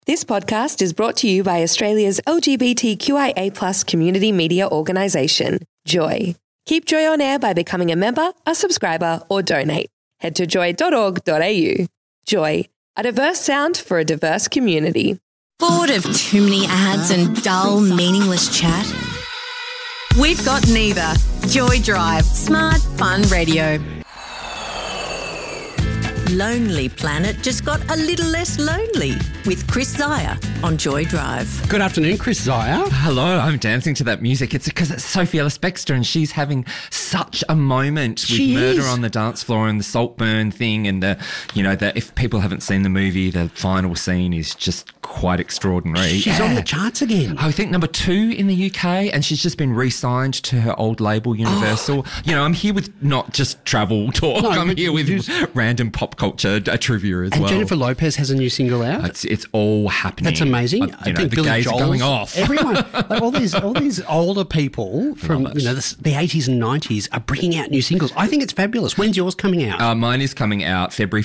This podcast is brought to you by Australia's LGBTQIA+ community media organisation, Joy. Keep Joy on air by becoming a member, a subscriber, or donate. Head to joy.org.au. Joy, a diverse sound for a diverse community. Bored of too many ads and dull, meaningless chat? We've got neither. Joy Drive. Smart, fun radio. Lonely Planet just got a little less lonely with Chris Zaya on Joy Drive. Good afternoon, Chris Zaya. Hello, I'm dancing to that music. It's because it's Sophie Ellis-Bextor and she's having such a moment with Murder on the Dance Floor and the Saltburn thing and if people haven't seen the movie, the final scene is just quite extraordinary. She's on the charts again. I think number 2 in the UK and she's just been re-signed to her old label, Universal. I'm here with not just travel talk. I'm here with random pop culture trivia as well. And Jennifer Lopez has a new single out. It's all happening. That's amazing. I think the gays are going off. Everyone, like all these older people from the 80s and 90s are bringing out new singles. I think it's fabulous. When's yours coming out? Mine is coming out February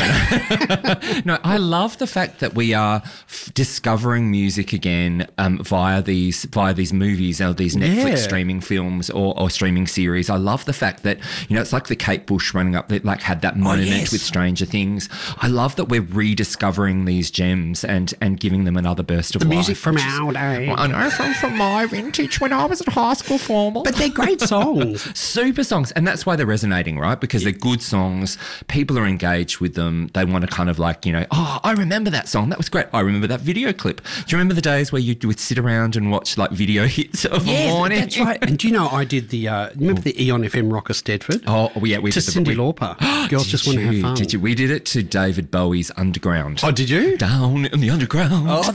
14th. No, I love the fact that we are discovering music again via these movies or these Netflix streaming films or streaming series. I love the fact that it's like the Kate Bush running up that had that moment with Stranger Things. I love that we're rediscovering these gems and giving them another burst of the life. Music from our day. Well, I know from my vintage when I was at high school formal. But they're great songs. Super songs. And that's why they're resonating, right? Because they're good songs. People are engaged with them. They want to kind of I remember that song. That was great. I remember that video clip. Do you remember the days where you would sit around and watch video hits of a morning? That's right. And do you know I did remember the Eon FM Rocker Stedford? Oh, yeah. We to did Cyndi Lauper. Girls just want to have fun. Did you? We did it to David Bowie's Underground. Oh, did you? Down in the Underground. Oh,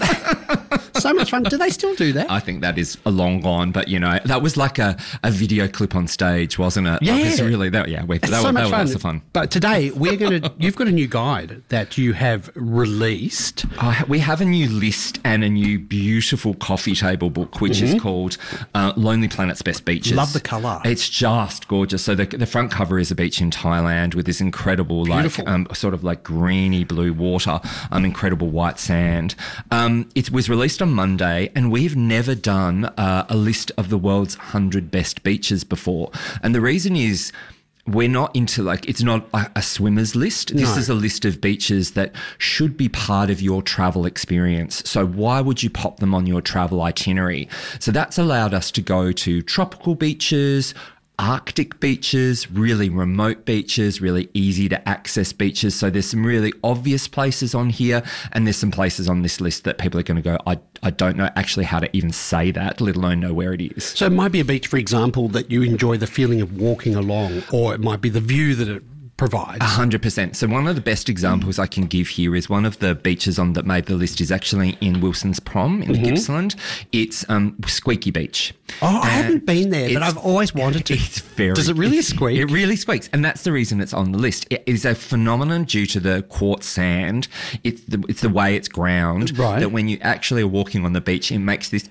so much fun. Do they still do that? I think that is a long gone, but that was like a video clip on stage, wasn't it? Yeah. It was really that. Yeah, that was lots of fun. But today you've got a new guide that you have released. We have a new list and a new beautiful coffee table book, which is called Lonely Planet's Best Beaches. Love the colour. It's just gorgeous. So the front cover is a beach in Thailand with this incredible sort of greeny blue water, incredible white sand. It was released on Monday and we've never done a list of the world's 100 best beaches before. And the reason is we're not into it's not a swimmer's list. This is a list of beaches that should be part of your travel experience. So why would you pop them on your travel itinerary? So that's allowed us to go to tropical beaches, Arctic beaches, really remote beaches, really easy to access beaches. So there's some really obvious places on here and there's some places on this list that people are going to go, I don't know actually how to even say that, let alone know where it is. So it might be a beach, for example, that you enjoy the feeling of walking along, or it might be the view that it provides. 100%. So one of the best examples I can give here is one of the beaches that made the list is actually in Wilson's Prom in Gippsland. It's Squeaky Beach. Oh, I haven't been there, but I've always wanted to. Does it really squeak? It really squeaks, and that's the reason it's on the list. It is a phenomenon due to the quartz sand. It's the way it's ground that when you actually are walking on the beach, it makes this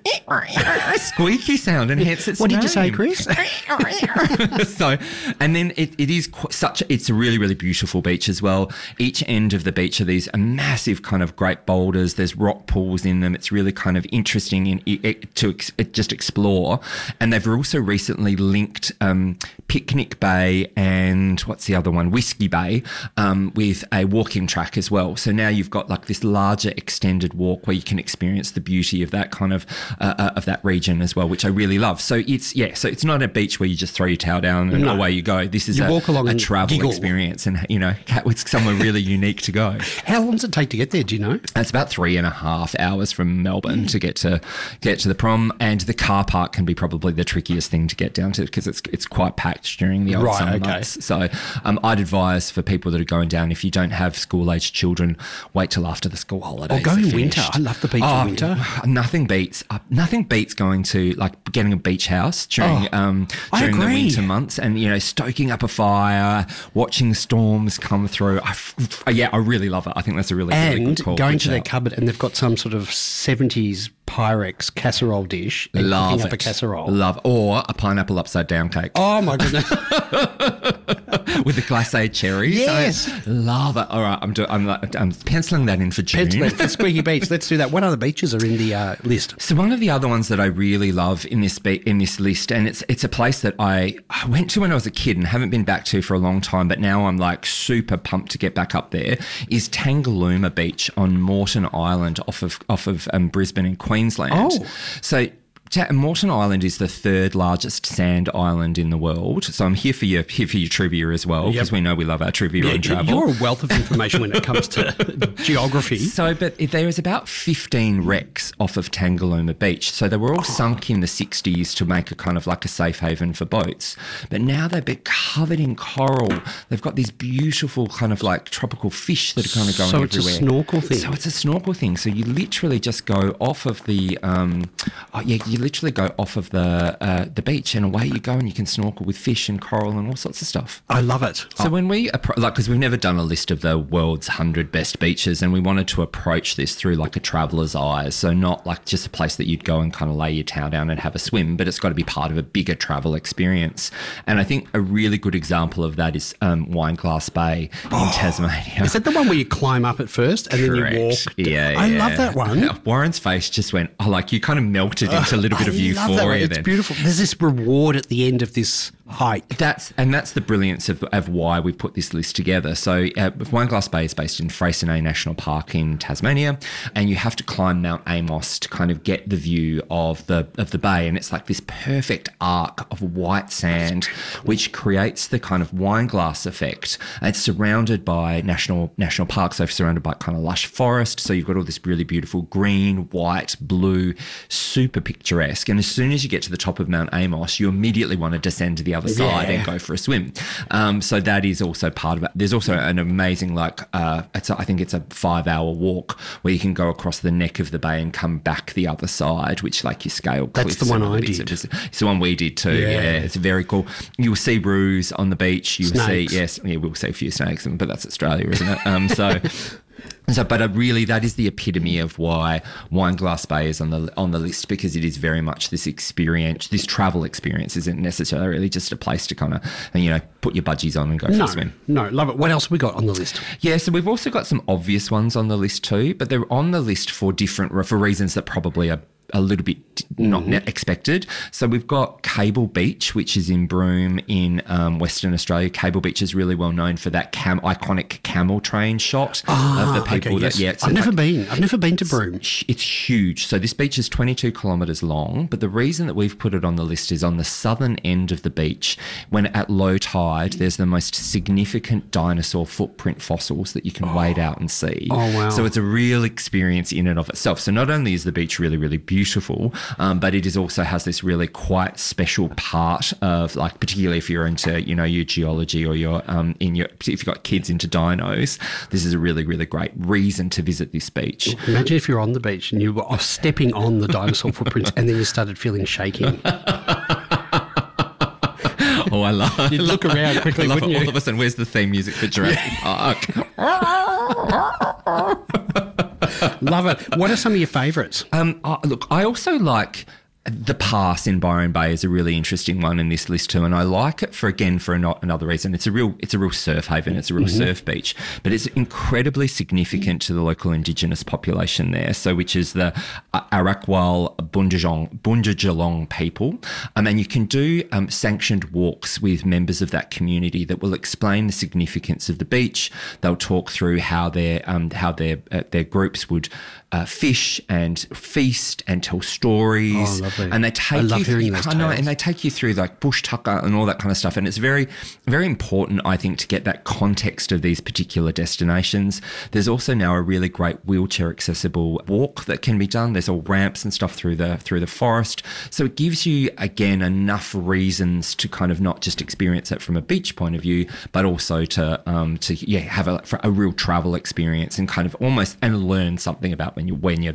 squeaky sound, and hence its What name. did you say, Chris? So, and then it is it's a really, really beautiful beach as well. Each end of the beach are these massive kind of great boulders. There's rock pools in them. It's really kind of interesting to just explore. And they've also recently linked Picnic Bay and what's the other one? Whiskey Bay with a walking track as well. So now you've got this larger extended walk where you can experience the beauty of that kind of that region as well, which I really love. So it's not a beach where you just throw your towel down and away you go. This is a travel experience, and it's somewhere really unique to go. How long does it take to get there? Do you know? It's about 3.5 hours from Melbourne to get to the prom, and the car park can be probably the trickiest thing to get down to because it's quite packed during the old summer months. So I'd advise for people that are going down, if you don't have school-aged children, wait till after the school holidays. Or go in winter. I love the beach in winter. Nothing beats going to getting a beach house during the winter months and stoking up a fire, watching storms come through. I really love it. I think that's a really good call. And going to their cupboard and they've got some sort of 70s Pyrex casserole dish. Love cooking it. Up a casserole. Or a pineapple upside down cake. Oh my goodness. with the glacé cherries. Yes. I love it. All right, I'm penciling that in for June. For Squeaky Beach. Let's do that. What other beaches are in the list? So one of the other ones that I really love in this list, and it's a place that I went to when I was a kid and haven't been back to for a long time, but now I'm like super pumped to get back up there, is Tangalooma Beach on Moreton Island off of Brisbane in Queensland. Oh. So Moreton Island is the third largest sand island in the world. So I'm here for your trivia as well, because we know we love our trivia and travel. You're a wealth of information when it comes to geography. So, but there is about 15 wrecks off of Tangalooma Beach. So they were all sunk in the 60s to make a kind of like a safe haven for boats. But now they've been covered in coral. They've got these beautiful kind of like tropical fish that are kind of going everywhere. So it's a snorkel thing. So it's a snorkel thing. So you literally just go off of the you literally go off of the beach and away you go, and you can snorkel with fish and coral and all sorts of stuff. I love it. So when we because we've never done a list of the world's 100 best beaches, and we wanted to approach this through like a traveller's eyes, so not like just a place that you'd go and kind of lay your towel down and have a swim, but it's got to be part of a bigger travel experience. And I think a really good example of that is Wineglass Bay in Tasmania. Is that the one where you climb up at first and then you walk? Yeah, I love that one. Warren's face just went, like you kind of melted into a little bit of euphoria. It's beautiful. There's this reward at the end of this hike. That's the brilliance of why we put this list together. So Wineglass Bay is based in Freycinet National Park in Tasmania, and you have to climb Mount Amos to kind of get the view of the bay, and it's like this perfect arc of white sand which creates the kind of wine glass effect. It's surrounded by national parks, so surrounded by kind of lush forest, so you've got all this really beautiful green, white, blue, super picturesque, and as soon as you get to the top of Mount Amos, you immediately want to descend to the other side and go for a swim. So that is also part of it. There's also an amazing I think it's a 5-hour walk where you can go across the neck of the bay and come back the other side, which like you scale cliffs. That's the one I did. It's the one we did too. Yeah, it's very cool. You'll see roos on the beach. You'll see we'll see a few snakes, but that's Australia, isn't it? But really, that is the epitome of why Wineglass Bay is on the list, because it is very much this experience. This travel experience isn't necessarily just a place to kind of put your budgies on and go for a swim. No, love it. What else have we got on the list? Yeah, so we've also got some obvious ones on the list too, but they're on the list for reasons that probably are a little bit not expected. So we've got Cable Beach, which is in Broome in Western Australia. Cable Beach is really well known for that iconic camel train shot of the people I've never been to Broome. It's huge. So this beach is 22 kilometres long, but the reason that we've put it on the list is on the southern end of the beach, when at low tide, there's the most significant dinosaur footprint fossils that you can wade out and see. Oh, wow. So it's a real experience in and of itself. So not only is the beach really, really beautiful, but it is also has this really quite special part of, like, particularly if you're into your geology or if you've got kids into dinos, this is a really, really great reason to visit this beach. Imagine if you're on the beach and you were stepping on the dinosaur footprints and then you started feeling shaking. Oh, I love it. You'd look around quickly, wouldn't you? All of a sudden, where's the theme music for Jurassic Park? Love it. What are some of your favourites? Look, I also like the Pass in Byron Bay is a really interesting one in this list too, and I like it for another reason. It's a real surf haven. It's a real surf beach, but it's incredibly significant to the local Indigenous population there. So, which is the Arakwal Bundajalong people, and you can do sanctioned walks with members of that community that will explain the significance of the beach. They'll talk through how their groups would fish and feast and tell stories. Oh, lovely. And they take they take you through like bush tucker and all that kind of stuff. And it's very, very important, I think, to get that context of these particular destinations. There's also now a really great wheelchair accessible walk that can be done. There's all ramps and stuff through the forest. So it gives you, again, enough reasons to kind of not just experience it from a beach point of view, but also to have a real travel experience and kind of almost and learn something about when you're there.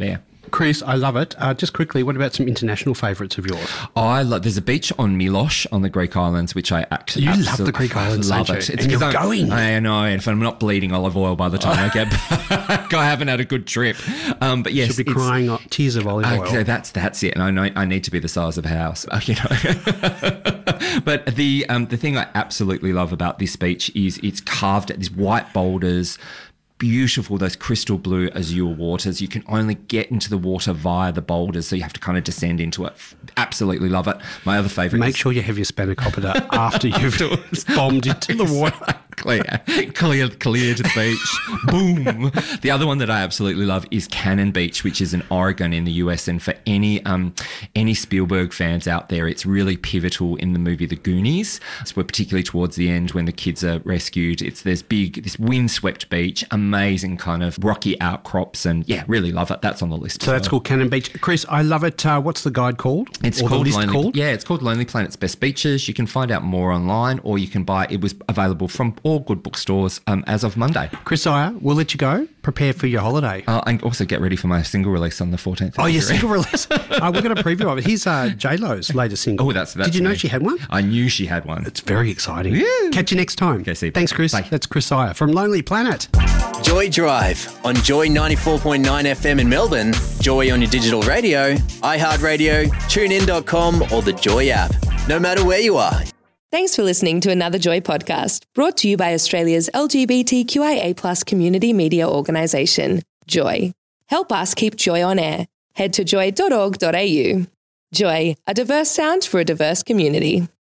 Chris, I love it. Just quickly, what about some international favourites of yours? There's a beach on Milos on the Greek islands, which I actually love the Greek islands, love don't it. you? It's and you're 'cause going. I know. If I'm not bleeding olive oil by the time I get back, I haven't had a good trip. But yes, She'll be crying tears of olive oil. Okay, that's it. And I know I need to be the size of a house, you know. But the thing I absolutely love about this beach is it's carved at these white boulders. Beautiful, those crystal blue azure waters. You can only get into the water via the boulders, so you have to kind of descend into it. Absolutely love it. My other favourite. Make sure you have your spanakopita after you've bombed into the water. Clear to the beach. Boom. The other one that I absolutely love is Cannon Beach, which is in Oregon in the US. And for any Spielberg fans out there, it's really pivotal in the movie The Goonies. So we're particularly towards the end when the kids are rescued. It's this windswept beach, amazing kind of rocky outcrops, and yeah, really love it. That's on the list. So that's called Cannon Beach. Chris, I love it. What's the guide called? It's called Lonely Planet's Best Beaches. You can find out more online, or you can buy. It was available from all good bookstores as of Monday. Chris Iyer, we'll let you go. Prepare for your holiday. And also get ready for my single release on the 14th. Oh, your single release. We're going to preview of it. Here's J-Lo's latest single. Oh, that's Did you know she had one? I knew she had one. It's very exciting. Yeah. Catch you next time. Okay, see you. Thanks, Chris. Bye. That's Chris Iyer from Lonely Planet. Joy Drive on Joy 94.9 FM in Melbourne, Joy on your digital radio, iHeartRadio, TuneIn.com or the Joy app. No matter where you are. Thanks for listening to another Joy podcast, brought to you by Australia's LGBTQIA+ community media organisation, Joy. Help us keep Joy on air. Head to joy.org.au. Joy, a diverse sound for a diverse community.